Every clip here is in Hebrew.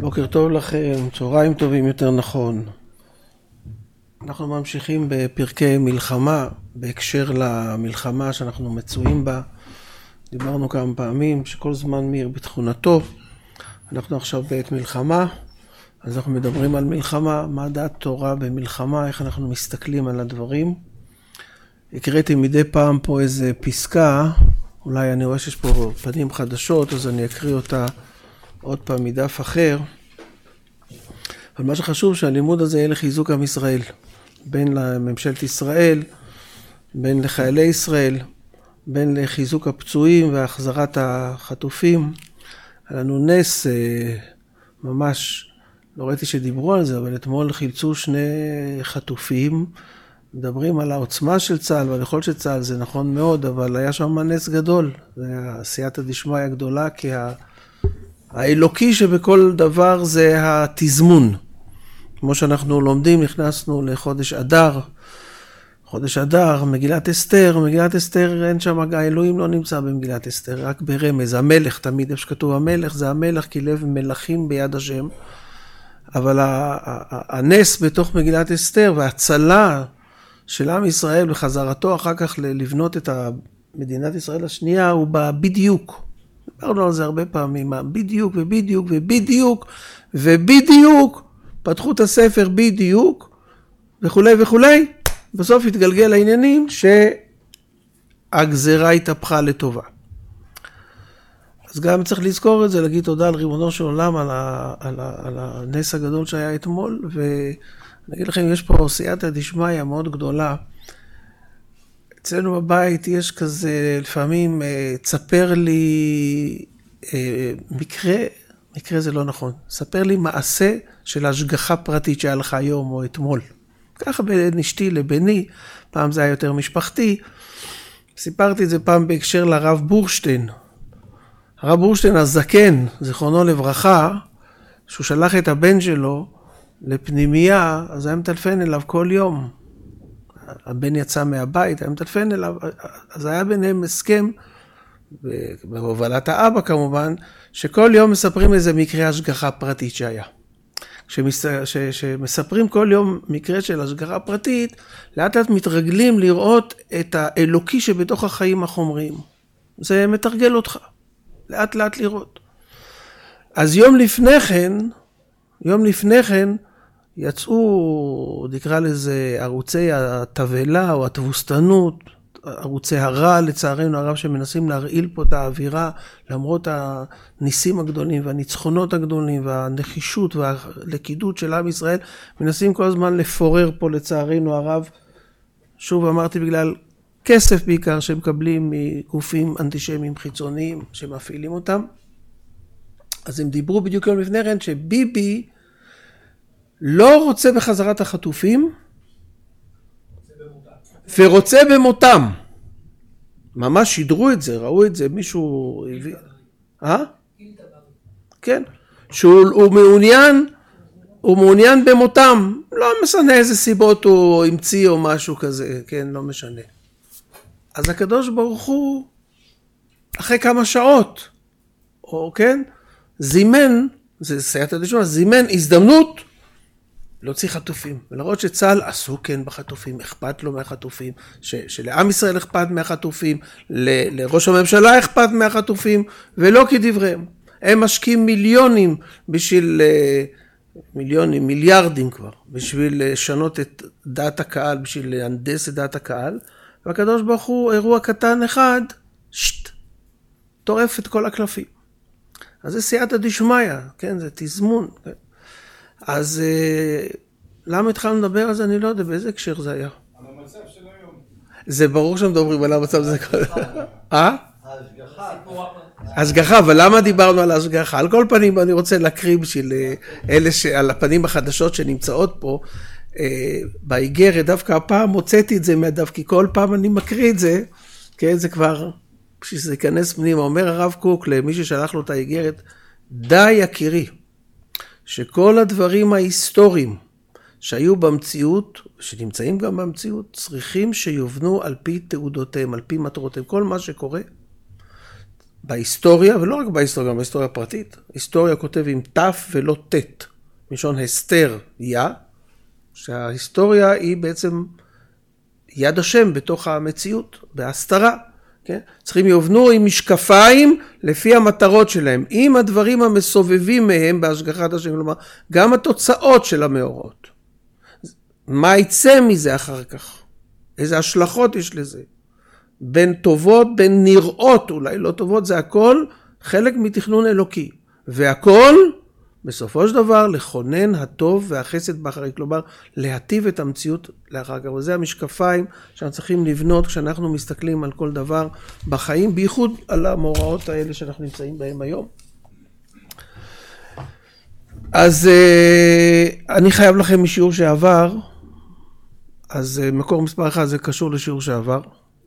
בוקר טוב לכם, צהריים טובים יותר נכון. אנחנו ממשיכים בפרקי מלחמה, בהקשר למלחמה שאנחנו מצויים בה. דיברנו כמה פעמים שכל זמן מאיר בתכונתו. אנחנו עכשיו בעת מלחמה, אז אנחנו מדברים על מלחמה, מה דעת תורה במלחמה, איך אנחנו מסתכלים על הדברים. הקראתי מדי פעם פה איזה פסקה, אולי אני רואה שיש פה פנים חדשות, אז אני אקריא אותה עוד פעם מדף אחר. אבל מה שחשוב שהלימוד הזה יהיה לחיזוק עם ישראל, בין לממשלת ישראל, בין לחיילי ישראל, בין לחיזוק הפצועים והחזרת החטופים. היה לנו נס, ממש, לא ראיתי שדיברו על זה, אבל אתמול חילצו שני חטופים, מדברים על העוצמה של צה"ל ועל היכולת של צה"ל, זה נכון מאוד, אבל היה שם נס גדול, זה עשייתא דשמיא הגדולה, כי האלוקי שבכל דבר זה התזמון. כמו שאנחנו לומדים, נכנסנו לחודש אדר, חודש אדר, מגילת אסתר, מגילת אסתר אין שם, האלוהים לא נמצא במגילת אסתר, רק ברמז, המלך, תמיד איפה שכתוב המלך, זה המלך, כי לב מלכים ביד השם, אבל הנס בתוך מגילת אסתר והצלה של עם ישראל וחזרתו אחר כך לבנות את מדינת ישראל השנייה, הוא בא בדיוק. דיברנו על זה הרבה פעמים, בדיוק ובדיוק ובדיוק ובדיוק, פתחו את הספר בדיוק וכולי וכולי, בסוף התגלגל העניינים שהגזרה התהפכה לטובה. אז גם צריך לזכור את זה, להגיד תודה על ריבונו של עולם, על הנס הגדול שהיה אתמול, ואני אגיד לכם, יש פה סייעתא דשמיא מאוד גדולה. אצלנו בבית יש כזה, לפעמים, תספר לי מקרה זה לא נכון, ספר לי מעשה של השגחה פרטית שהיה לך היום או אתמול. ככה בין אשתי לבני, פעם זה היה יותר משפחתי. סיפרתי את זה פעם בהקשר לרב בורשטיין. הרב בורשטיין הזקן, זיכרונו לברכה, שהוא שלח את הבן שלו לפנימייה, אז היה מטלפן אליו כל יום. הבן יצא מהבית, היה מטלפן אליו, אז היה ביניהם הסכם, בהובלת האבא כמובן, שכל יום מספרים איזה מקרה השגחה פרטית שהיה. כשמספרים כל יום מקרה של השגחה פרטית, לאט לאט מתרגלים לראות את האלוקי שבתוך החיים החומריים. זה מתרגל אותך, לאט לאט לראות. אז יום לפני כן, יצאו, נקרא לזה, ערוצי התבלה או התבוסתנות, ערוצי הרע, לצערנו הרב, שמנסים להרעיל פה את האווירה, למרות הניסים הגדולים והניצחונות הגדולים והנחישות והלכידות של עם ישראל, מנסים כל הזמן לפורר פה לצערנו הרב, שוב אמרתי בגלל כסף בעיקר שמקבלים מגופים אנטישמיים חיצוניים שמפעילים אותם. אז הם דיברו בדיוק יום לפני כן שביבי לא רוצה בחזרת החטופים, ורוצה במותם. ממש שידרו את זה, ראו את זה, מישהו הביא. כן. שהוא מעוניין במותם. לא משנה איזה סיבות הוא המציא או משהו כזה, כן, לא משנה. אז הקדוש ברוך הוא, אחרי כמה שעות, או כן, זימן, זה סייעתא דשמיא, זימן הזדמנות, להוציא חטופים, ולראות שצה"ל עשו כן בחטופים, אכפת לו מהחטופים, שלעם ישראל אכפת מהחטופים, לראש הממשלה אכפת מהחטופים, ולא כדבריהם. הם משקיעים מיליונים בשביל, מיליארדים כבר, בשביל לשנות את דעת הקהל, בשביל להנדס את דעת הקהל, והקדוש ברוך הוא אירוע קטן אחד, טורף את כל הקלפים. אז זה סייעתא דשמיא, כן, זה תזמון, כן. אז למה התחלנו לדבר על זה? אני לא יודע באיזה הקשר זה היה. על המצב של היום. זה ברור שמדברים על המצב הזה. ההשגחה. השגחה, אבל למה דיברנו על ההשגחה? על כל פנים אני רוצה להקריא בשביל אלה על הפנים החדשות שנמצאות פה, באיגרת, דווקא הפעם מוצאתי את זה מהדף, כי כל פעם אני מקריא את זה, כן, זה כבר, בשביל שזה ייכנס פנימה, אומר הרב קוק למי ששלח לו את האיגרת, די יקירי, שכל הדברים ההיסטוריים שהיו במציאות, שנמצאים גם במציאות, צריכים שיובנו על פי תעודותיהם, על פי מטרותיהם. כל מה שקורה, בהיסטוריה, ולא רק בהיסטוריה, גם בהיסטוריה הפרטית. היסטוריה כותב עם תף ולא תת, מלשון הסתר שההיסטוריה היא בעצם יד השם בתוך המציאות, בהסתרה. כן? צריכים יובנו עם משקפיים לפי המטרות שלהם, עם הדברים המסובבים מהם בהשגחת השם, כלומר, גם התוצאות של המאורות. מה יצא מזה אחר כך? איזה השלכות יש לזה? בין טובות, בין נראות, אולי לא טובות, זה הכל חלק מתכנון אלוקי. והכל, בסופו של דבר, לכונן הטוב והחסד באחרי, כלומר, להטיב את המציאות לאחר כך. וזה המשקפיים שאנחנו צריכים לבנות כשאנחנו מסתכלים על כל דבר בחיים, בייחוד על המאורעות האלה שאנחנו נמצאים בהם היום. אז אני חייב לכם משיעור שעבר, אז מקור מספר 1 זה קשור לשיעור שעבר.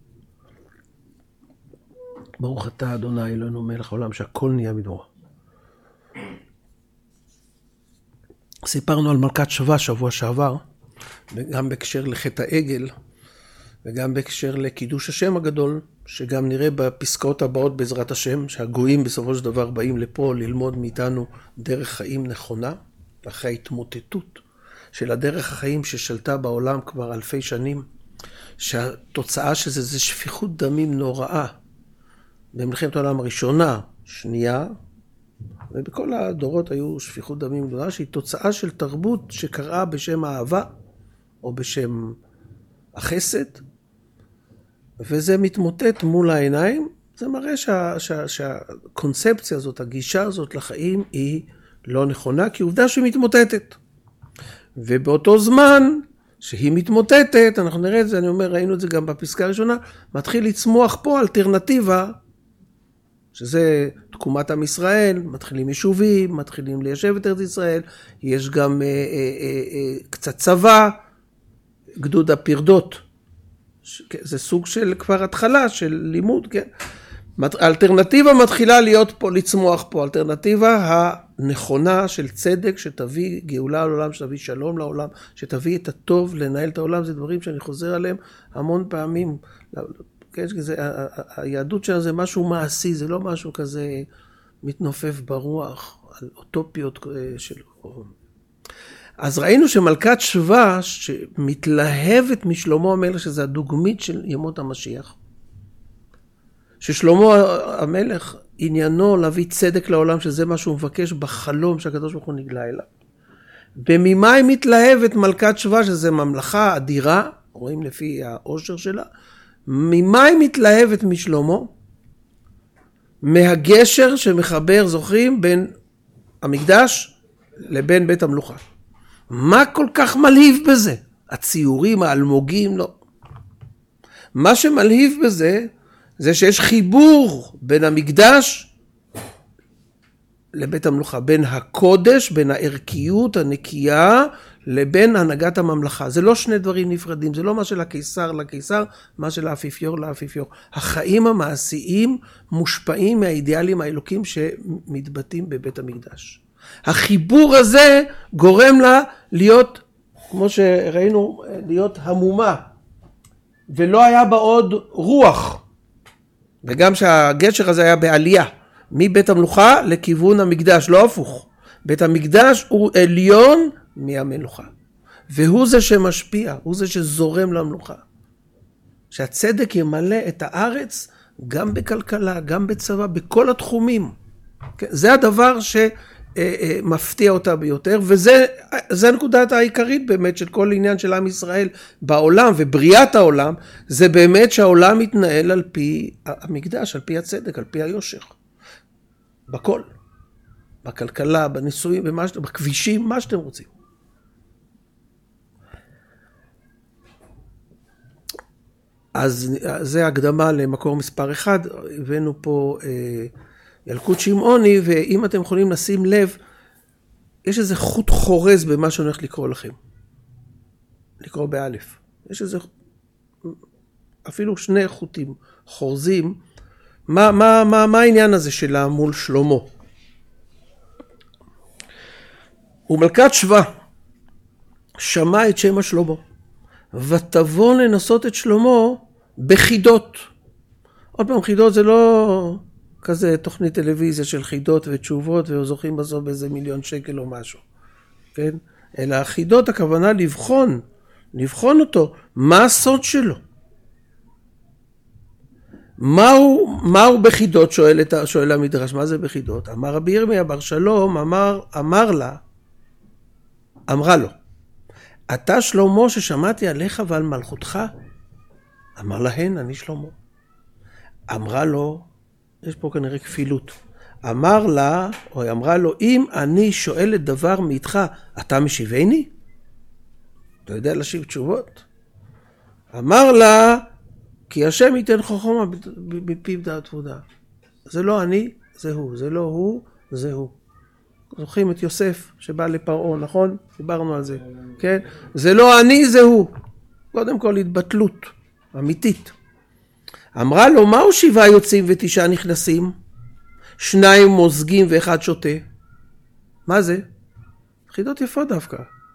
ברוך אתה אדוני אלוהינו מלך העולם שהכל נהיה מדברו. סיפרנו על מלכת שבא שבוע שעבר, גם בהקשר לחטא העגל, וגם בהקשר לקידוש השם הגדול, שגם נראה בפסקאות הבאות בעזרת השם, שהגויים בסופו של דבר באים לפה ללמוד מאיתנו דרך חיים נכונה, אחרי ההתמוטטות של הדרך החיים ששלטה בעולם כבר אלפי שנים, שהתוצאה של זה שפיכות דמים נוראה, במלחמת העולם הראשונה, שנייה, ובכל הדורות היו שפיכות דמים גדולה, שהיא תוצאה של תרבות שקראה בשם האהבה, או בשם החסד, וזה מתמוטט מול העיניים. זה מראה שהקונספציה הזאת, הגישה הזאת לחיים היא לא נכונה, כי עובדה שהיא מתמוטטת. ובאותו זמן שהיא מתמוטטת, אנחנו נראה את זה, אני אומר, ראינו את זה גם בפסקה הראשונה, מתחיל לצמוח פה אלטרנטיבה, שזה תקומת עם ישראל, מתחילים יישובים, מתחילים ליישב את ארץ ישראל, יש גם קצת צבא, גדוד הפרדות, זה סוג של כבר התחלה של לימוד, כן? האלטרנטיבה מתחילה להיות פה, לצמוח פה, האלטרנטיבה הנכונה של צדק, שתביא גאולה לעולם, שתביא שלום לעולם, שתביא את הטוב, לנהל את העולם, זה דברים שאני חוזר עליהם המון פעמים. כן, היהדות שלה זה משהו מעשי, זה לא משהו כזה מתנופף ברוח, על אוטופיות של... אז ראינו שמלכת שבא, שמתלהבת משלמה המלך, שזה הדוגמית של ימות המשיח, ששלמה המלך עניינו להביא צדק לעולם, שזה מה שהוא מבקש בחלום שהקדוש ברוך הוא נגלה אליו. וממה היא מתלהבת מלכת שבא, שזה ממלכה אדירה, רואים לפי העושר שלה, ממה היא מתלהבת משלמה? מהגשר שמחבר, זוכרים, בין המקדש לבין בית המלוכה. מה כל כך מלהיב בזה? הציורים, האלמוגים, לא. מה שמלהיב בזה, זה שיש חיבור בין המקדש לבית המלוכה, בין הקודש, בין הערכיות הנקייה, לבין הנהגת הממלכה. זה לא שני דברים נפרדים, זה לא מה של הקיסר לקיסר, מה של האפיפיור לאפיפיור. החיים המעשיים מושפעים מהאידיאלים האלוקים שמתבטאים בבית המקדש. החיבור הזה גורם לה להיות, כמו שראינו, להיות המומה, ולא היה בה עוד רוח. וגם שהגשר הזה היה בעלייה, מבית המלוכה לכיוון המקדש, לא הפוך. בית המקדש הוא עליון מהמלוכה. והוא זה שמשפיע, הוא זה שזורם למלוכה. שהצדק ימלא את הארץ גם בכלכלה, גם בצבא, בכל התחומים. זה הדבר שמפתיע אותה ביותר, וזה הנקודת העיקרית באמת של כל עניין של עם ישראל בעולם, ובריאת העולם, זה באמת שהעולם מתנהל על פי המקדש, על פי הצדק, על פי היושר. בכל. בכלכלה, בניסויים, בכבישים, מה שאתם רוצים. אז זה הקדמה למקור מספר 1, הבאנו פה ילקוט שמעוני, ואם אתם יכולים לשים לב, יש איזה חוט חורז במה שאני הולך לקרוא לכם. לקרוא באלף. יש איזה, אפילו שני חוטים חורזים. מה העניין הזה שלה מול שלמה? ומלכת שבא שמע את שם שלמה, ותבוא לנסות את שלמה בחידות. עוד פעם, חידות זה לא כזה תוכנית טלוויזיה של חידות ותשובות, וזוכים בסוף באיזה 1,000,000 שקל או משהו, כן? אלא החידות הכוונה לבחון אותו, מה הסוד שלו? מהו בחידות, שואל המדרש, מה זה בחידות? אמר רבי ירמיה בר שלום, אמרה לו, אתה שלמה ששמעתי עליך ועל מלכותך? אמר להן, אני שלמה. אמרה לו, יש פה כנראה כפילות, אמרה לו, אם אני שואלת דבר מאיתך, אתה משיבני? אתה יודע להשיב תשובות? אמר לה, כי השם ייתן חוכמה בפיו דעת ועודה. זה לא אני, זה הוא. זה לא הוא, זה הוא. זוכרים את יוסף שבא לפרעה, נכון? דיברנו על זה. כן? זה לא אני, זה הוא. קודם כל התבטלות אמיתית. אמרה לו, מהו 7 יוצאים ו9 נכנסים? 2 מוזגים ו1 שותה. מה זה? חידות יפות דווקא.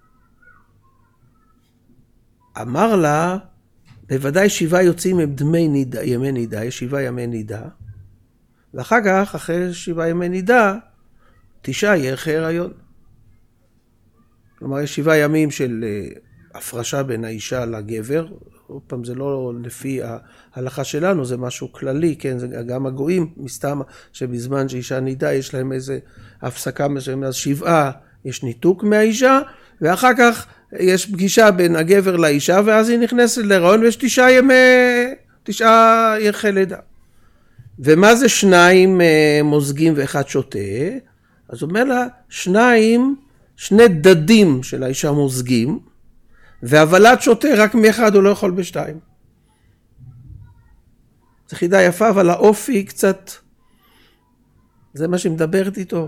אמר לה, בוודאי 7 יוצאים הם ימי נידה, יש 7 ימי נידה, ואחר כך, אחרי 7 ימי נידה, 9 יהיה אחרי הריון. כלומר, יש 7 ימים של הפרשה בין האישה לגבר, עוד פעם, זה לא לפי ההלכה שלנו, זה משהו כללי, כן, זה גם הגויים, מסתם שבזמן שאישה נידה, יש להם איזה הפסקה מסוימת, אז 7 יש ניתוק מהאישה, ואחר כך יש פגישה בין הגבר לאישה, ואז היא נכנסת להיריון, ויש 9 ירחי לידה. ומה זה 2 מוזגים ו1 שותה? אז אומר לה, 2 דדים של האישה מוזגים, והבלת שותה רק מאחד הוא לא יכול ב2. זה חידה יפה, אבל האופי קצת, זה מה שמדברת איתו.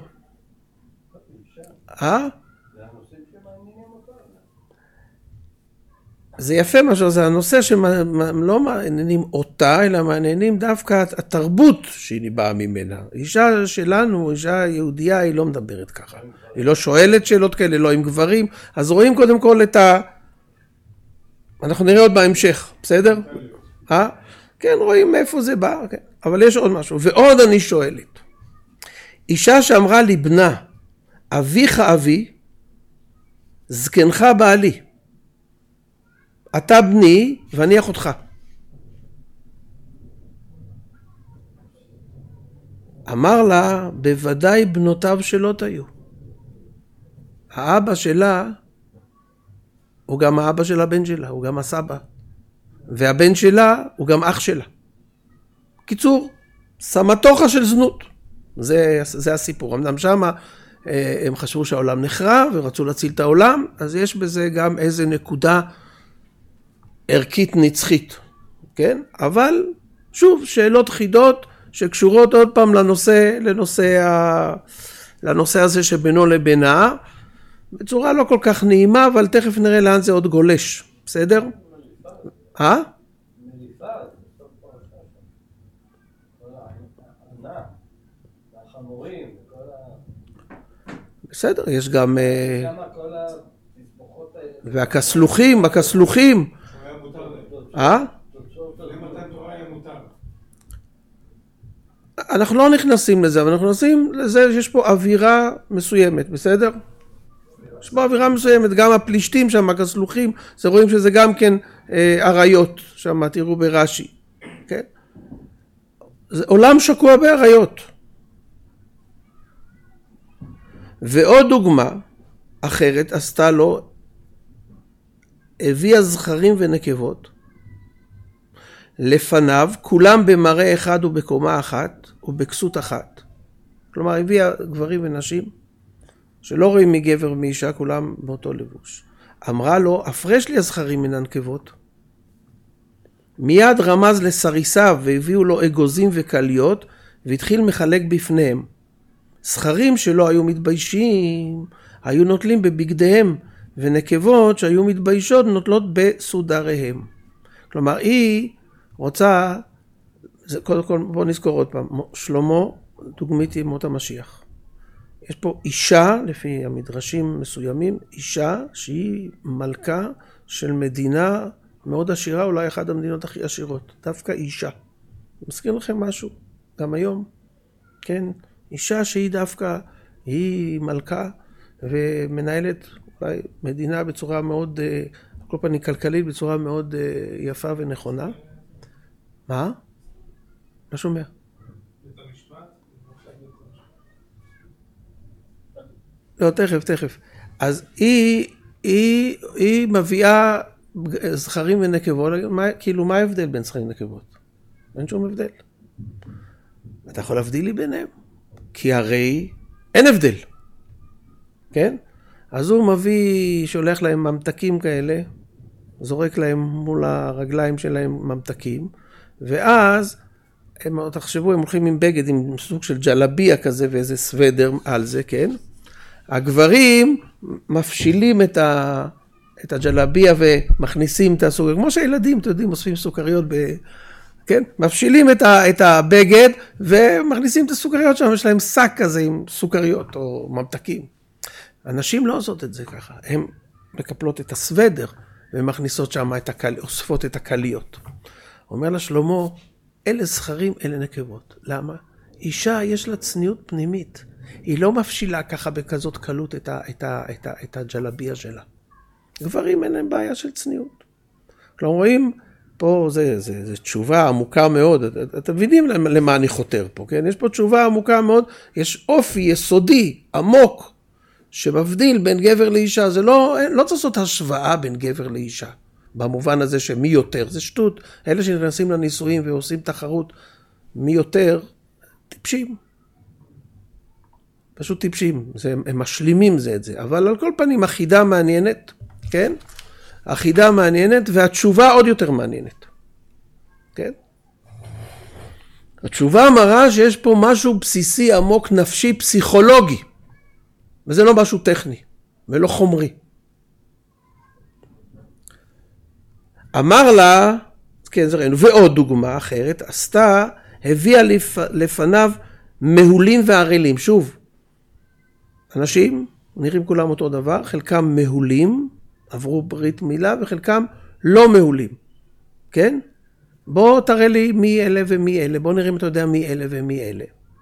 זה יפה משהו, זה הנושא שלא מעניינים אותה, אלא מעניינים דווקא התרבות שהיא באה ממנה. אישה שלנו, אישה יהודייה, היא לא מדברת ככה. היא לא שואלת שאלות כאלה, לא עם גברים. אז רואים קודם כל אנחנו נראה עוד בהמשך, בסדר? כן, רואים מאיפה זה בא, כן. אבל יש עוד משהו. ועוד אני שואלת. אישה שאמרה לי, בנה, אביך אבי, זקנך בעלי. אתה בני ואני אחותך. אמר לה, בוודאי בנותיו שלא היו. האבא שלה הוא גם האבא של הבן שלה, הוא גם הסבא. והבן שלה הוא גם אח שלה. קיצור, סמטוחה של זנות. זה הסיפור. אמנם שמה הם חשבו שהעולם נחרב ורצו להציל את העולם, אז יש בזה גם איזה נקודה ערכית נצחית, כן? אבל שוב, שאלות חידות שקשורות עוד פעם לנושא הזה שבינו לבינה, בצורה לא כל כך נעימה, אבל תכף נראה לאן זה עוד גולש, בסדר? בסדר, יש גם והכסלוחים אנחנו לא נכנסים לזה, אבל אנחנו נכנסים לזה שיש פה אווירה מסוימת, בסדר? יש פה אווירה מסוימת, גם הפלישתים שם, הכסלוחים, זה רואים שזה גם כן עריות, שם תראו ברש"י, כן? זה עולם שקוע בעריות. ועוד דוגמה אחרת עשתה לו, הביאה זכרים ונקבות, לפניו, כולם במראה אחד ובקומה אחת ובכסות אחת. כלומר, הביאה גברים ונשים שלא רואים מגבר ומאישה, כולם באותו לבוש. אמרה לו, הפרש לי הזכרים מן הנקבות. מיד רמז לסריסיו והביאו לו אגוזים וקליות, והתחיל מחלק בפניהם. זכרים שלא היו מתביישים, היו נוטלים בבגדיהם, ונקבות שהיו מתביישות נוטלות בסודריהם. כלומר, היא רוצה, קודם כל בואו נזכור עוד פעם, שלמה דוגמית ימות המשיח. יש פה אישה, לפי המדרשים מסוימים, אישה שהיא מלכה של מדינה מאוד עשירה, אולי אחת המדינות הכי עשירות, דווקא אישה. מזכיר לכם משהו, גם היום. כן? אישה שהיא דווקא, היא מלכה ומנהלת אולי מדינה בצורה מאוד, כל פנים כלכלית, בצורה מאוד יפה ונכונה. מה? לא שומע. לא, תכף. אז היא מביאה זכרים ונקבות, כאילו מה ההבדל בין זכרים ונקבות? אין שום הבדל. אתה יכול להבדיל לי ביניהם? כי הרי אין הבדל. כן? אז הוא מביא, שולח להם ממתקים כאלה, זורק להם מול הרגליים שלהם ממתקים, ואז, תחשבו, הם הולכים עם בגד, עם סוג של ג'לביה כזה, ואיזה סוודר על זה, כן? הגברים מפשילים את הג'לביה ומכניסים את הסוכר, כמו שהילדים, אתם יודעים, אוספים סוכריות כן? מפשילים את הבגד ומכניסים את הסוכריות שם, יש להם שק כזה עם סוכריות או ממתקים. הנשים לא עושות את זה ככה, הן מקפלות את הסוודר ומכניסות שם אוספות את הקליות. אומר לה שלמה, אלה זכרים, אלה נקבות. למה? אישה יש לה צניעות פנימית. היא לא מפשילה ככה בכזאת קלות את הג'לביה שלה. גברים אין להם בעיה של צניעות. כלומר, רואים, פה זה תשובה עמוקה מאוד. אתם מבינים למה אני חותר פה, כן? יש פה תשובה עמוקה מאוד. יש אופי יסודי, עמוק, שמבדיל בין גבר לאישה. זה לא צריך לעשות השוואה בין גבר לאישה. במובן הזה שמי יותר, זה שטות. אלה שנכנסים לניסויים ועושים תחרות, מי יותר, טיפשים. פשוט טיפשים, הם משלימים זה את זה, אבל על כל פנים החידה מעניינת, כן? החידה מעניינת והתשובה עוד יותר מעניינת, כן? התשובה מראה שיש פה משהו בסיסי, עמוק, נפשי, פסיכולוגי, וזה לא משהו טכני ולא חומרי. אמר לה, כן זה ראינו, ועוד דוגמה אחרת, עשתה, הביאה לפניו מהולים וערלים, שוב, אנשים נראים כולם אותו דבר, חלקם מהולים, עברו ברית מילה, וחלקם לא מהולים, כן? בוא תראה לי מי אלה ומי אלה, בוא נראה אם אתה יודע מי אלה ומי אלה.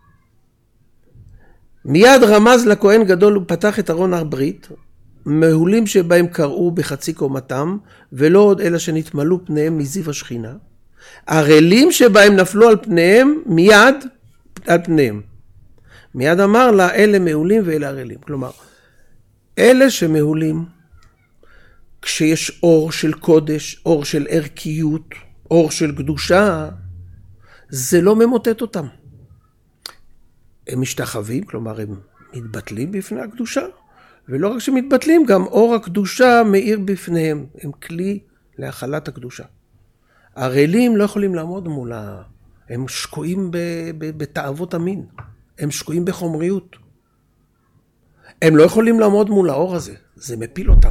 מיד רמז לכהן גדול ופתח את ארון הברית, מהולים שבהם קראו בחצי קומתם, ולא עוד אלא שנתמלו פניהם מזיו השכינה, ערלים שבהם נפלו על פניהם, מיד על פניהם. מיד אמר לה, אלה מהולים ואלה ערלים. כלומר, אלה שמהולים, כשיש אור של קודש, אור של ערכיות, אור של קדושה, זה לא ממוטט אותם. הם משתחווים, כלומר הם מתבטלים בפני הקדושה, ולא רק שמתבטלים, גם אור הקדושה מאיר בפניהם. הם כלי להחלת הקדושה. ערלים לא יכולים לעמוד מול הם שקועים בתאוות המין. הם שקועים בחומריות. הם לא יכולים לעמוד מול האור הזה. זה מפיל אותם.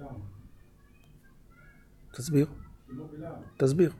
תסביר. תסביר.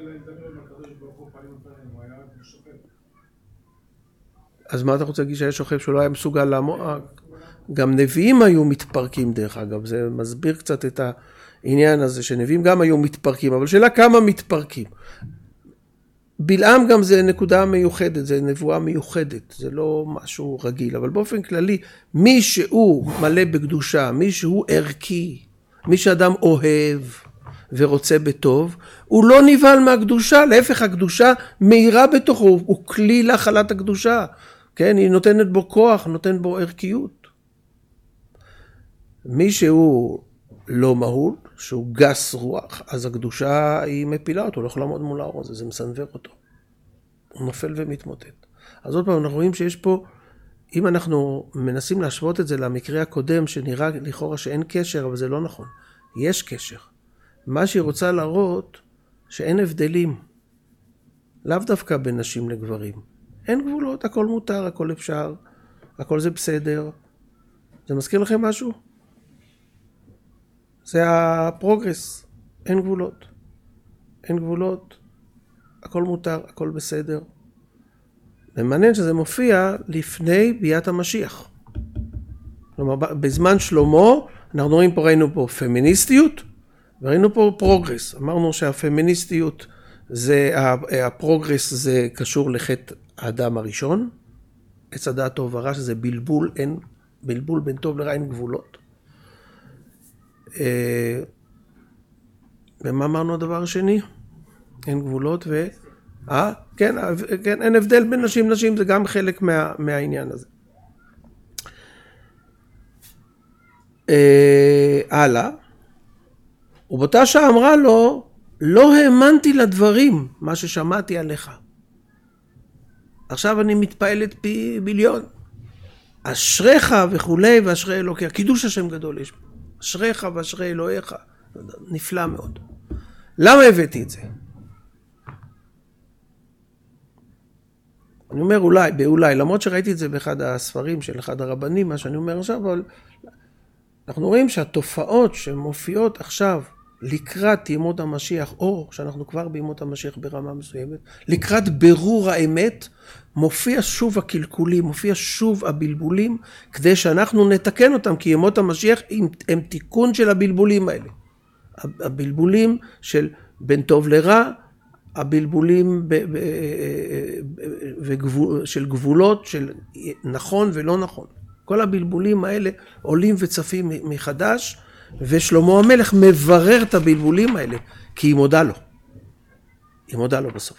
אז מה אתה רוצה להגיד שהיה שוכב שלא היה מסוגל לעמוד? גם נביאים היו מתפרקים דרך אגב. זה מסביר קצת את העניין הזה שנביאים גם היו מתפרקים. אבל שאלה כמה מתפרקים. בלעם גם זה נקודה מיוחדת, זה נבואה מיוחדת, זה לא משהו רגיל, אבל באופן כללי, מי שהוא מלא בקדושה, מי שהוא ערכי, מי שאדם אוהב ורוצה בטוב, הוא לא נבהל מהקדושה, להפך הקדושה מהירה בתוכו, הוא כלי להחלת הקדושה, כן? היא נותנת בו כוח, נותנת בו ערכיות. מי שהוא לא מהול, שהוא גס רוח, אז הקדושה היא מפילה אותו, לא יכול לעמוד מול האור הזה, זה מסנבר אותו. הוא נופל ומתמוטט. אז עוד פעם אנחנו רואים שיש פה, אם אנחנו מנסים להשוות את זה למקרה הקודם, שנראה לכאורה שאין קשר, אבל זה לא נכון. יש קשר. מה שהיא רוצה להראות, שאין הבדלים. לאו דווקא בין נשים לגברים. אין גבולות, הכל מותר, הכל אפשר, הכל זה בסדר. זה מזכיר לכם משהו? זה הפרוגרס, אין גבולות. אין גבולות, הכל מותר, הכל בסדר. ומעניין שזה מופיע לפני ביאת המשיח. כלומר, בזמן שלמה, אנחנו ראינו פה פמיניסטיות, וראינו פה פרוגרס. אמרנו שהפמיניסטיות, הפרוגרס זה קשור לחטא האדם הראשון, עץ הדעת טוב ורע, שזה בלבול, אין, בלבול בין טוב לרע אין גבולות. ומה אמרנו הדבר השני? אין גבולות כן, אין הבדל בין נשים לנשים, זה גם חלק מהעניין הזה. הלאה. ובאותה שעה אמרה לו, לא האמנתי לדברים, מה ששמעתי עליך. עכשיו אני מתפעלת פי מיליון. אשריך וכולי, ואשרי אלוקי. קידוש השם גדול יש. אשריך ואשרי אלוהיך. נפלא מאוד. למה הבאתי את זה? אני אומר אולי, למרות שראיתי את זה באחד הספרים של אחד הרבנים, מה שאני אומר עכשיו, אבל אנחנו רואים שהתופעות שמופיעות עכשיו לקראת ימות המשיח, או שאנחנו כבר בימות המשיח ברמה מסוימת, לקראת ברור האמת, מופיע שוב הקלקולים, מופיע שוב הבלבולים, כדי שאנחנו נתקן אותם, כי ימות המשיח הם תיקון של הבלבולים האלה. הבלבולים של בין טוב לרע, הבלבולים של גבולות, של נכון ולא נכון. כל הבלבולים האלה עולים וצפים מחדש, ושלמה המלך מברר את הבלבולים האלה, כי היא מודה לו. היא מודה לו בסוף.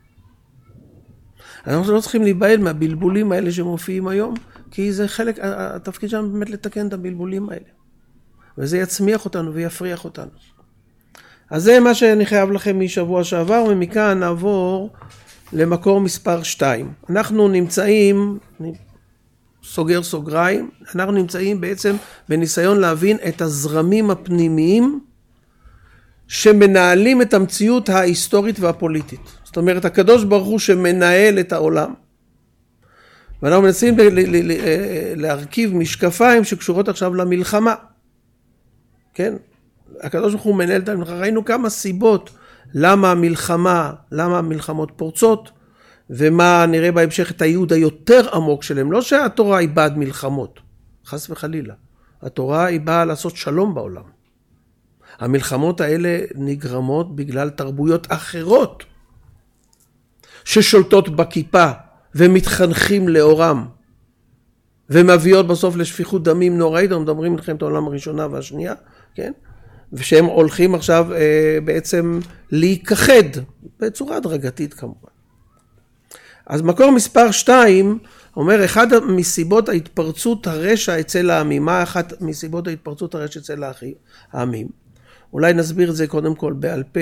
אנחנו לא צריכים להיבהל מהבלבולים האלה שמופיעים היום, כי זה חלק, התפקיד שלנו באמת לתקן את הבלבולים האלה. וזה יצמיח אותנו ויפריח אותנו. אז זה מה שאני חייב לכם משבוע שעבר, ומכאן נעבור למקור מספר 2. אנחנו נמצאים, סוגר סוגריים, אנחנו נמצאים בעצם בניסיון להבין את הזרמים הפנימיים שמנהלים את המציאות ההיסטורית והפוליטית. זאת אומרת, הקדוש ברוך הוא שמנהל את העולם. ואנחנו מנסים להרכיב משקפיים שקשורות עכשיו למלחמה. כן? הקדוש ברוך הוא מנהל את המלחמה. ראינו כמה סיבות למה המלחמות פורצות, ומה נראה בהמשך את הייעוד היותר עמוק שלהם. לא שהתורה היא בעד מלחמות, חס וחלילה. התורה היא באה לעשות שלום בעולם. המלחמות האלה נגרמות בגלל תרבויות אחרות, ששולטות בכיפה ומתחנכים לאורם, ומביאות בסוף לשפיכות דמים נוראית. אנחנו מדברים מלחמת העולם הראשונה והשנייה, כן? ושהם הולכים עכשיו בעצם להיכחד, בצורה הדרגתית כמובן. אז מקור מספר 2 אומר, אחד מסיבות ההתפרצות הרשע אצל העמים, מה אחת מסיבות ההתפרצות הרשע אצל העמים? אולי נסביר את זה קודם כל בעל פה,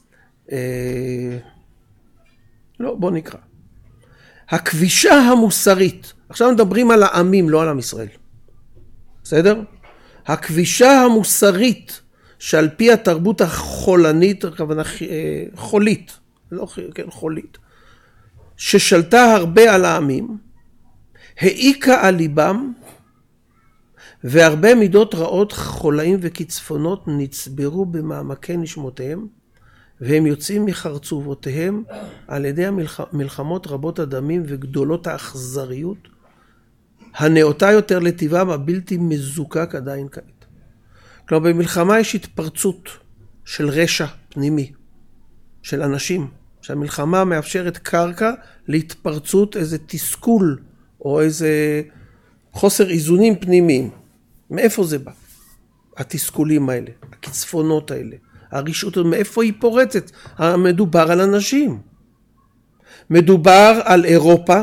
בוא נקרא. הכבישה המוסרית, עכשיו מדברים על העמים, לא על עם ישראל. בסדר? הכבישה המוסרית, שעל פי התרבות החולנית, הכוונה חולית, לא כן, חולית, ששלטה הרבה על העמים, העיקה על ליבם, והרבה מידות רעות, חולאים וקצפונות נצברו במעמקי נשמותיהם, והם יוצאים מחרצובותיהם על ידי המלחמות רבות הדמים וגדולות האכזריות, הנאותה יותר לטבעם הבלתי מזוקק עדיין כעת. כלומר, במלחמה יש התפרצות של רשע פנימי, של אנשים, שהמלחמה מאפשרת קרקע להתפרצות איזה תסכול, או איזה חוסר איזונים פנימיים. מאיפה זה בא? התסכולים האלה, הקצפונות האלה, הרשעות, מאיפה היא פורצת? מדובר על אנשים. מדובר על אירופה,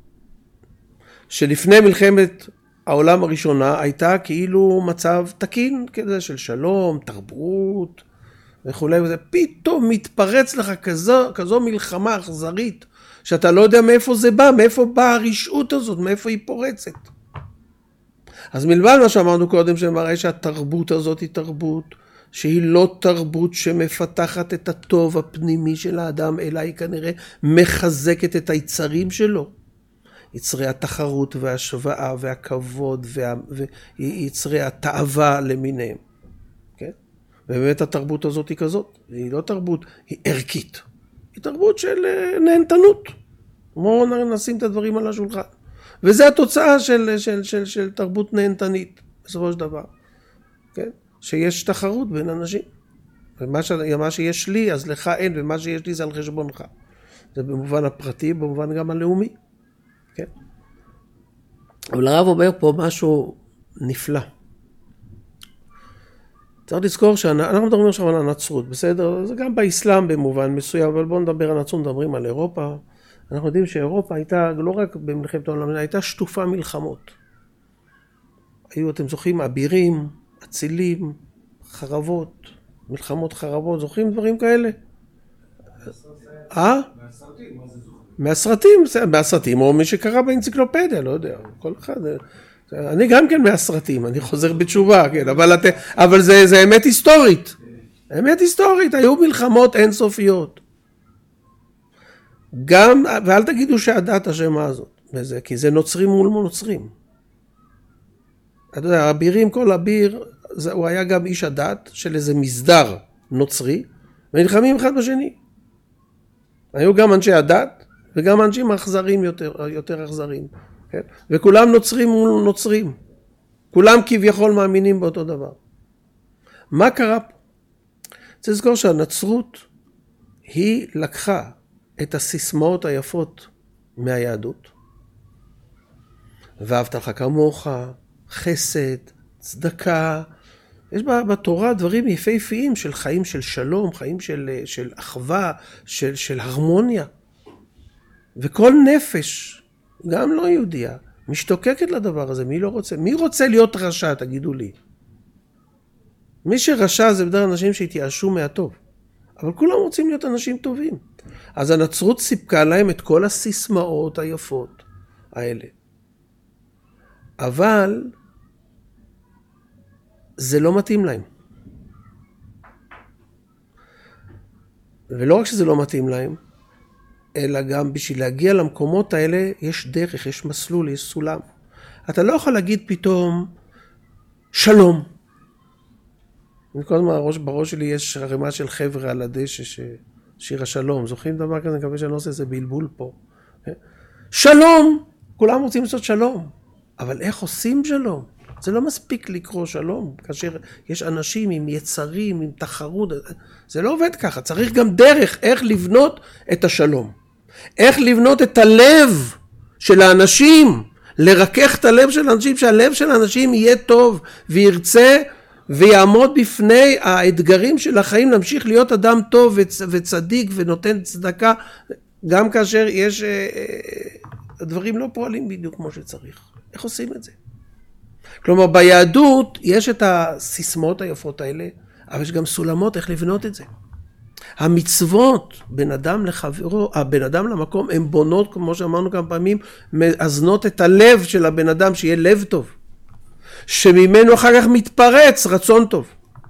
שלפני מלחמת העולם הראשונה הייתה כאילו מצב תקין כזה של שלום, תרבות וכולי, וזה פתאום מתפרץ לך כזו מלחמה אכזרית, שאתה לא יודע מאיפה זה בא, מאיפה באה הרשעות הזאת, מאיפה היא פורצת. אז מלבד מה שאמרנו קודם, שמראה שהתרבות הזאת היא תרבות, שהיא לא תרבות שמפתחת את הטוב הפנימי של האדם, אלא היא כנראה מחזקת את היצרים שלו. יצרי התחרות וההשוואה והכבוד ויצרי התאווה למיניהם. כן? ובאמת התרבות הזאת היא כזאת. היא לא תרבות, היא ערכית. היא תרבות של נהנתנות. בואו נשים את הדברים על השולחן. וזה התוצאה של תרבות נהנתנית, בסופו של דבר. כן? שיש תחרות בין אנשים. ומה שיש לי, אז לך אין, ומה שיש לי זה על חשבונך. זה במובן הפרטי, במובן גם הלאומי. כן? אבל הרב אומר פה משהו נפלא. צריך לזכור שאנחנו מדברים עכשיו על הנצרות, בסדר? זה גם באסלאם במובן מסוים, אבל בואו נדבר על הנצרות, מדברים על אירופה. אנחנו יודעים שאירופה הייתה, לא רק במלחמת העולם, הייתה שטופה מלחמות. היו, אתם זוכרים, אבירים, אצילים, חרבות, מלחמות חרבות, זוכרים דברים כאלה? מהסרטים, מהסרטים, או מי שקרא באנציקלופדיה, לא יודע, כל אחד. אני גם כן מהסרטים, אני חוזר בתשובה, כן, אבל זה אמת היסטורית. אמת היסטורית, היו מלחמות אינסופיות. גם, ואל תגידו שהדת אשמה הזאת, בזה, כי זה נוצרים מול נוצרים. אתה יודע, אבירים, כל אביר, הוא היה גם איש הדת של איזה מסדר נוצרי, ונלחמים אחד בשני. היו גם אנשי הדת, וגם אנשים אכזרים יותר אכזרים. כן? וכולם נוצרים מול נוצרים. כולם כביכול מאמינים באותו דבר. מה קרה פה? צריך לזכור שהנצרות היא לקחה את הסיסמאות היפות מהיהדות. ואהבת לך כמוך, חסד, צדקה. יש בתורה דברים יפהפיים של חיים של שלום, חיים של אחווה, של הרמוניה. וכל נפש, גם לא יהודיה, משתוקקת לדבר הזה. מי לא רוצה? מי רוצה להיות רשע, תגידו לי? מי שרשע זה בדרך אנשים שהתייאשו מהטוב. אבל כולם רוצים להיות אנשים טובים. אז הנצרות סיפקה להם את כל הסיסמאות היפות האלה. אבל זה לא מתאים להם. ולא רק שזה לא מתאים להם, אלא גם בשביל להגיע למקומות האלה יש דרך, יש מסלול, יש סולם. אתה לא יכול להגיד פתאום שלום. כל הזמן בראש שלי יש רמה של חבר'ה על הדשא שיר השלום. זוכרים דבר כזה? אני מקווה שאני לא עושה איזה בלבול פה. שלום! כולם רוצים לעשות שלום. אבל איך עושים שלום? זה לא מספיק לקרוא שלום, כאשר יש אנשים עם יצרים, עם תחרות. זה לא עובד ככה. צריך גם דרך איך לבנות את השלום. איך לבנות את הלב של האנשים, לרכך את הלב של האנשים, שהלב של האנשים יהיה טוב וירצה ויעמוד בפני האתגרים של החיים, להמשיך להיות אדם טוב וצדיק ונותן צדקה, גם כאשר יש הדברים לא פועלים בדיוק כמו שצריך. איך עושים את זה? כלומר, ביהדות יש את הסיסמאות היפות האלה, אבל יש גם סולמות איך לבנות את זה. המצוות בין אדם לחברו, הבן אדם למקום, הן בונות, כמו שאמרנו כמה פעמים, מאזנות את הלב של הבן אדם, שיהיה לב טוב. שממנו אחר כך מתפרץ רצון טוב.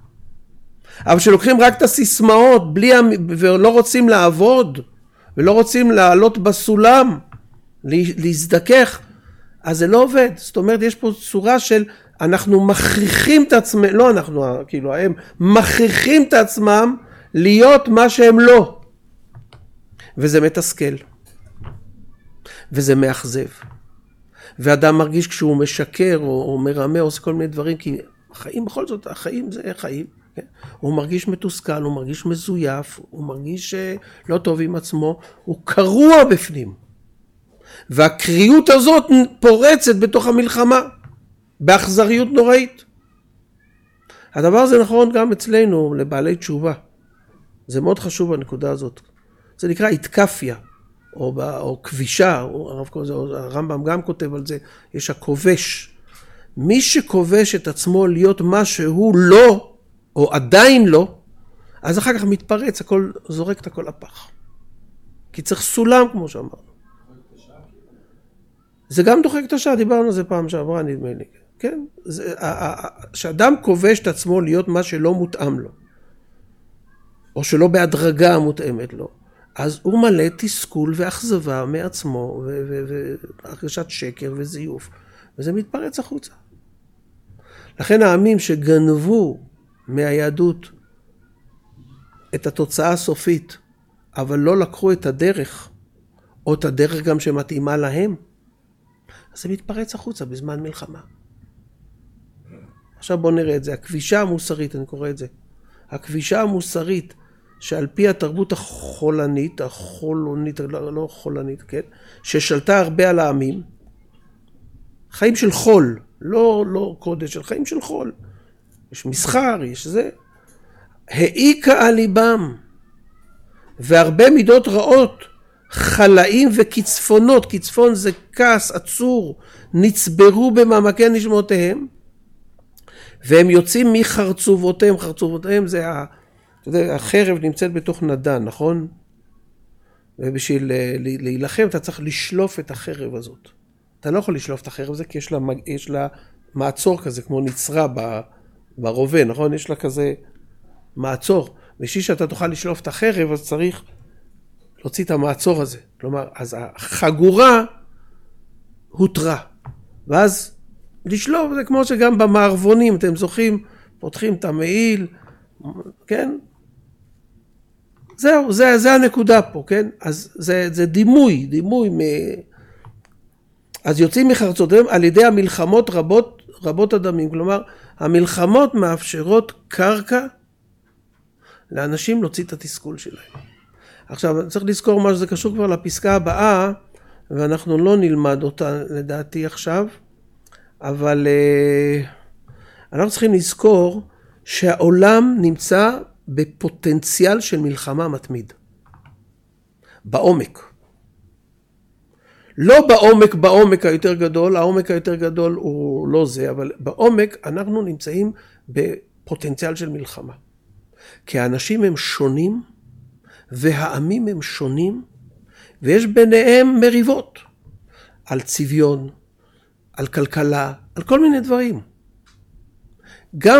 אבל שלוקחים רק את הסיסמאות, ולא רוצים לעבוד, ולא רוצים לעלות בסולם, להזדכך, אז זה לא עובד. זאת אומרת, יש פה צורה של, אנחנו מכריחים את עצמם, לא אנחנו, כאילו, הם מכריחים את עצמם, להיות מה שהם לא. וזה מתסכל. וזה מאכזב. ואדם מרגיש כשהוא משקר או מרמה, עושה כל מיני דברים, כי החיים, בכל זאת, החיים זה חיים. כן? הוא מרגיש מתוסכל, הוא מרגיש מזויף, הוא מרגיש לא טוב עם עצמו, הוא קרוע בפנים. והקריאות הזאת פורצת בתוך המלחמה, באכזריות נוראית. הדבר הזה נכון גם אצלנו, לבעלי תשובה. זה מאוד חשוב בנקודה הזאת. זה נקרא התקפיה, או כבישה, הרמב"ם גם כותב על זה, יש הכובש. מי שכובש את עצמו להיות מה שהוא לא, או עדיין לא, אז אחר כך מתפרץ, הכל, זורק את הכל לפח. כי צריך סולם, כמו שאמרנו. זה גם דוחק את השעה, דיברנו על זה פעם שעברה, נדמה לי. כן? שאדם כובש את עצמו להיות מה שלא מותאם לו. או שלא בהדרגה מותאמת לו, אז הוא מלא תסכול ואכזבה מעצמו, והרגשת שקר וזיוף, וזה מתפרץ החוצה. לכן העמים שגנבו מהיהדות את התוצאה הסופית, אבל לא לקחו את הדרך, או את הדרך גם שמתאימה להם, אז זה מתפרץ החוצה בזמן מלחמה. עכשיו בואו נראה את זה, הכבישה המוסרית, אני קורא את זה, הכבישה המוסרית, שעל פי התרבות החולנית, לא חולנית, כן? ששלטה הרבה על העמים, חיים של חול, לא קודש, של חיים של חול. יש מסחר, יש זה. העיקה על ליבם, והרבה מידות רעות, חלאים וקצפונות, קצפון זה כעס עצור, נצברו במעמקי נשמותיהם, והם יוצאים מחרצובותיהם, חרצובותיהם זה, החרב נמצאת בתוך נדן, נכון? ובשביל להילחם אתה צריך לשלוף את החרב הזאת. אתה לא יכול לשלוף את החרב הזה כי יש לה מעצור כזה, כמו נצרה ברובה, נכון? יש לה כזה מעצור. בשביל שאתה תוכל לשלוף את החרב, אז צריך להוציא את המעצור הזה. כלומר, אז החגורה הותרה. ואז לשלוף, זה כמו שגם במערבונים, אתם זוכרים, פותחים את המעיל, כן? זהו, זה הנקודה פה, כן? אז זה דימוי אז יוצאים מחרצותיהם על ידי המלחמות רבות הדמים. כלומר, המלחמות מאפשרות קרקע לאנשים להוציא את התסכול שלהם. עכשיו, צריך לזכור מה שזה קשור כבר לפסקה הבאה, ואנחנו לא נלמד אותה לדעתי עכשיו, אבל אנחנו צריכים לזכור שהעולם נמצא בפוטנציאל של מלחמה מתמיד. בעומק. לא בעומק היותר גדול, העומק היותר גדול הוא לא זה, אבל בעומק אנחנו נמצאים בפוטנציאל של מלחמה. כי האנשים הם שונים, והעמים הם שונים, ויש ביניהם מריבות. על צביון, על כלכלה, על כל מיני דברים. גם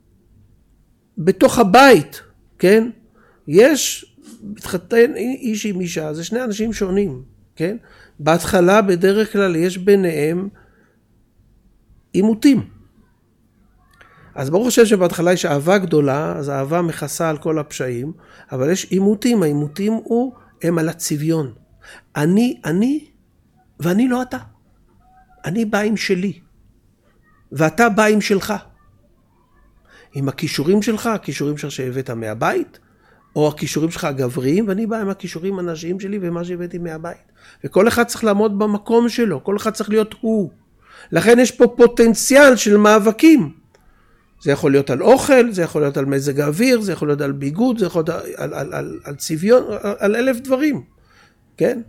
בתוך הבית, כן? מתחתן איש עם אישה, זה שני אנשים שונים, כן? בהתחלה בדרך כלל יש ביניהם עימותים. אז ברוך השם שבהתחלה יש אהבה גדולה, אז האהבה מכסה על כל הפשעים, אבל יש עימותים, העימותים הם על הצביון. אני ואני לא אתה. אני בא עם שלי, ואתה בא עם שלך. עם הכישורים שלך, הכישורים שלך שהבאת מהבית, או הכישורים שלך הגבריים, ואני בא עם הכישורים הנשיים שלי ומה שהבאתי מהבית. וכל אחד צריך לעמוד במקום שלו, כל אחד צריך להיות הוא. לכן יש פה פוטנציאל של מאבקים. זה יכול להיות על אוכל, זה יכול להיות על מזג האוויר, זה יכול להיות על ביגוד, זה יכול להיות על צביון, על 1000 דברים. כן?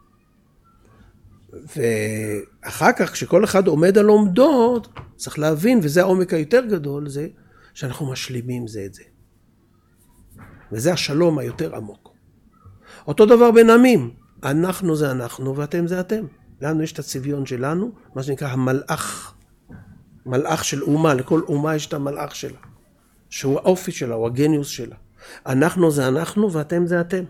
ואחר כך, כשכל אחד עומד על עומדות, צריך להבין, וזה העומק היותר גדול, זה שאנחנו משלימים זה את זה. וזה השלום היותר עמוק. אותו דבר בין עמים. אנחנו זה אנחנו ואתם זה אתם. לנו יש את הצביון שלנו, מה שנקרא המלאך. מלאך של אומה, לכל אומה יש את המלאך שלה. שהוא האופי שלה, הוא הגניוס שלה. אנחנו זה אנחנו ואתם זה אתם.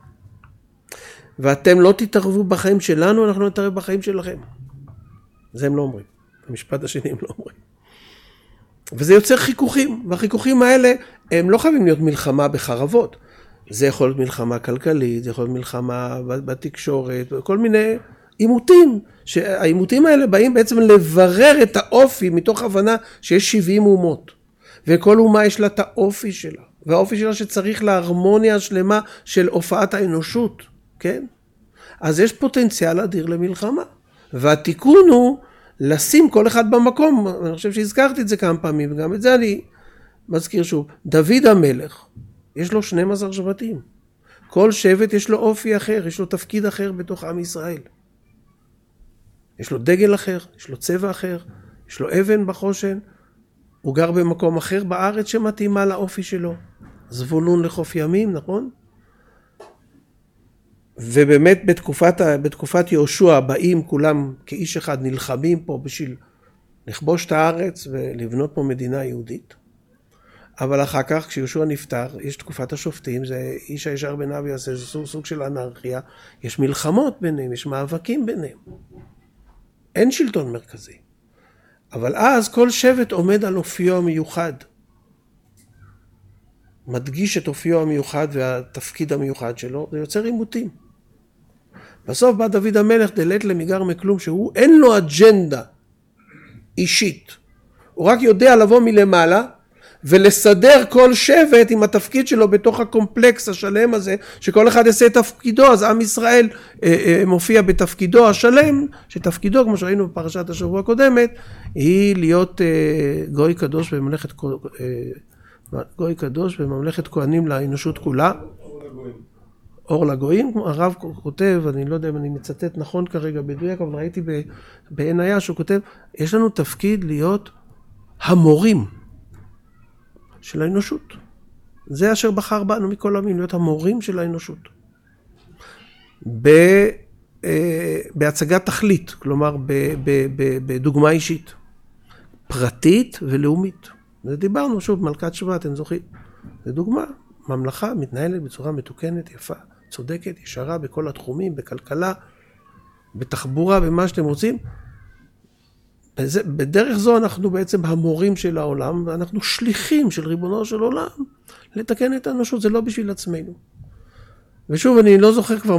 ואתם לא תתערבו בחיים שלנו, אנחנו נתערב בחיים שלכם. זה הם לא אומרים. במשפט השני הם לא אומרים. וזה יוצר חיכוכים, והחיכוכים האלה הם לא חייבים להיות מלחמה בחרבות. זה יכול להיות מלחמה כלכלית, זה יכול להיות מלחמה בתקשורת, כל מיני עימותים, שהעימותים האלה באים בעצם לברר את האופי מתוך הבנה שיש 70 אומות. וכל אומה יש לה את האופי שלה, והאופי שלה שצריך להרמוניה השלמה של הופעת האנושות, כן? אז יש פוטנציאל אדיר למלחמה, והתיקון הוא לשים כל אחד במקום. אני חושב שהזכרתי את זה כמה פעמים, וגם את זה אני מזכיר שוב. דוד המלך, יש לו 12 שבטים. כל שבט יש לו אופי אחר, יש לו תפקיד אחר בתוך עם ישראל. יש לו דגל אחר, יש לו צבע אחר, יש לו אבן בחושן, הוא גר במקום אחר בארץ שמתאימה לאופי שלו. זבולון לחוף ימים, נכון? ובאמת בתקופת יהושע באים כולם כאיש אחד נלחמים פה בשביל לכבוש את הארץ ולבנות פה מדינה יהודית. אבל אחר כך כשיהושע נפטר, יש תקופת השופטים, זה איש הישר בעיניו יעשה, זה סוג של אנרכיה, יש מלחמות ביניהם, יש מאבקים ביניהם. אין שלטון מרכזי. אבל אז כל שבט עומד על אופיו המיוחד. מדגיש את אופיו המיוחד והתפקיד המיוחד שלו, זה יוצר עימותים. בסוף בא דוד המלך דלת למיגר מכלום, שהוא אין לו אג'נדה אישית. הוא רק יודע לבוא מלמעלה ולסדר כל שבט עם התפקיד שלו בתוך הקומפלקס השלם הזה, שכל אחד יעשה את תפקידו. אז עם ישראל מופיע בתפקידו השלם, שתפקידו, כמו שראינו בפרשת השבוע הקודמת, היא להיות גוי קדוש בממלכת כהנים לאנושות כולה. אור לגויים, הרב כותב, אני לא יודע אם אני מצטט נכון כרגע בדויק, אבל ראיתי בעינייה שהוא כותב, יש לנו תפקיד להיות המורים של האנושות. זה אשר בחר בנו מכל העמים, להיות המורים של האנושות. בהצגת תכלית, כלומר בדוגמה אישית, פרטית ולאומית. ודיברנו שוב, מלכת שבא, אתם זוכרים? זה דוגמה, ממלכה מתנהלת בצורה מתוקנת, יפה, צודקת, ישרה בכל התחומים, בכלכלה, בתחבורה, במה שאתם רוצים. בדרך זו אנחנו בעצם המורים של העולם, ואנחנו שליחים של ריבונו של עולם, לתקן את האנושות, זה לא בשביל עצמנו. ושוב, אני לא זוכר כבר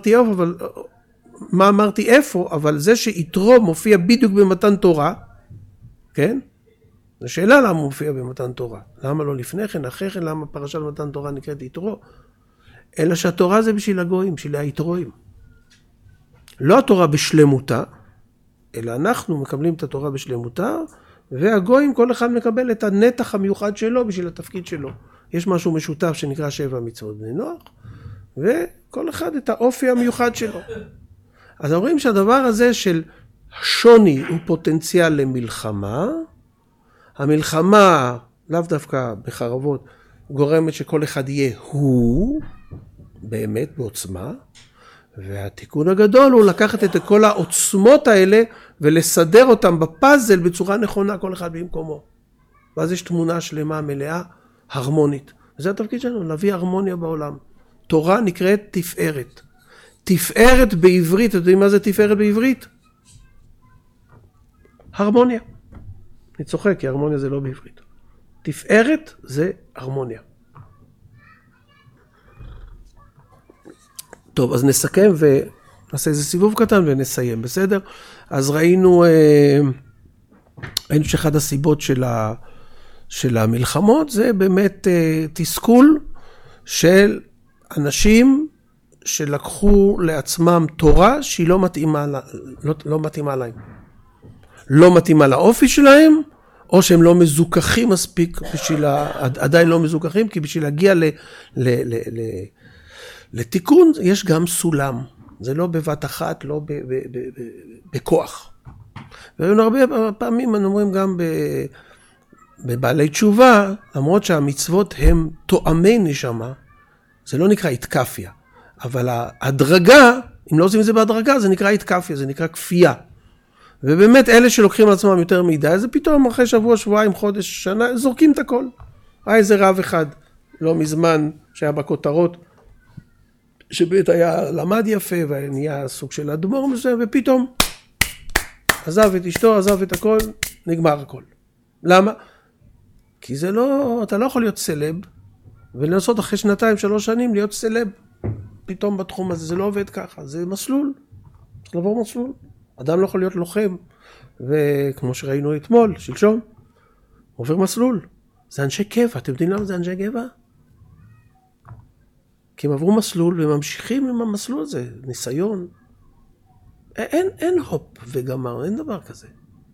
מה אמרתי איפה, אבל זה שיתרו מופיע בדיוק במתן תורה, כן? זו שאלה למה הוא מופיע במתן תורה. למה לא לפני כן, אחרי כן, למה פרשת מתן תורה נקראת יתרו? אלא שהתורה זה בשביל הגויים, בשביל היתרואים. לא התורה בשלמותה, אלא אנחנו מקבלים את התורה בשלמותה, והגויים כל אחד מקבל את הנתח המיוחד שלו בשביל התפקיד שלו. יש משהו משותף שנקרא 7 מצוות בני נוח, וכל אחד את האופי המיוחד שלו. אז אומרים שהדבר הזה של שוני הוא פוטנציאל למלחמה, המלחמה, לאו דווקא בחרבות, גורמת שכל אחד יהיה הוא, באמת בעוצמה, והתיקון הגדול הוא לקחת את כל העוצמות האלה, ולסדר אותם בפאזל בצורה נכונה, כל אחד במקומו. ואז יש תמונה שלמה, מלאה, הרמונית. וזה התפקיד שלנו, להביא הרמוניה בעולם. תורה נקראת תפארת. תפארת בעברית, אתם יודעים מה זה תפארת בעברית? הרמוניה. אני צוחק, כי הרמוניה זה לא בעברית. תפארת זה הרמוניה. טוב, אז נסכם ונעשה איזה סיבוב קטן ונסיים, בסדר? אז ראינו שאחד הסיבות של המלחמות זה באמת תסכול של אנשים שלקחו לעצמם תורה שהיא לא מתאימה להם. לא מתאימה לאופי שלהם, או שהם לא מזוכחים מספיק, עדיין לא מזוכחים, כי בשביל להגיע לתיקון יש גם סולם. זה לא בבת אחת, לא בכוח. והרבה פעמים אנחנו אומרים גם בבעלי תשובה, למרות שהמצוות הם תואמי נשמה, זה לא נקרא התקפיה. אבל ההדרגה, אם לא עושים את זה בהדרגה, זה נקרא התקפיה, זה נקרא כפייה. ובאמת אלה שלוקחים על עצמם יותר מדי, זה פתאום אחרי שבוע, שבועיים, חודש, שנה, זורקים את הכל. איזה רב אחד, לא מזמן, שהיה בכותרות, שבית היה למד יפה, ונהיה סוג של אדמו"ר מסוים, ופתאום עזב את אשתו, עזב את הכל, נגמר הכל. למה? כי זה לא, אתה לא יכול להיות סלב, ולנסות אחרי 2-3 שנים להיות סלב, פתאום בתחום הזה, זה לא עובד ככה, זה מסלול, צריך לעבור מסלול. אדם לא יכול להיות לוחם, וכמו שראינו אתמול, שלשום, עובר מסלול. זה אנשי קבע, אתם יודעים למה זה אנשי קבע? כי הם עברו מסלול וממשיכים עם המסלול הזה, ניסיון. אין הופ וגמר, אין דבר כזה.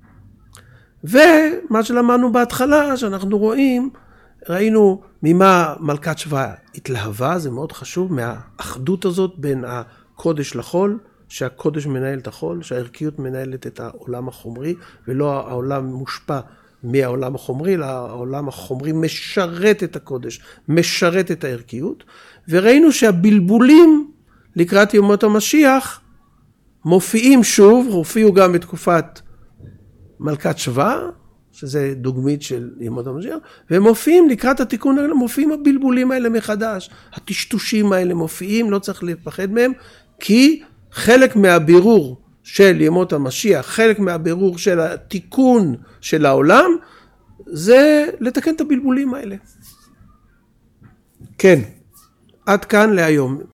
ומה שלמדנו בהתחלה, שאנחנו ראינו ממה מלכת שבא התלהבה, זה מאוד חשוב, מהאחדות הזאת בין הקודש לחול, שהקודש מנהל את החול, שהערכיות מנהלת את העולם החומרי, ולא העולם מושפע מהעולם החומרי, אלא העולם החומרי משרת את הקודש, משרת את הערכיות, וראינו שהבלבולים לקראת ימות המשיח מופיעים שוב, הופיעו גם בתקופת מלכת שבא, שזה דוגמית של ימות המשיח, ומופיעים לקראת התיקון האלה, מופיעים הבלבולים האלה מחדש, הטשטושים האלה מופיעים, לא צריך לפחד מהם, כי חלק מהבירור של ימות המשיח, חלק מהבירור של התיקון של העולם, זה לתקן את הבלבולים האלה. כן, עד כאן להיום.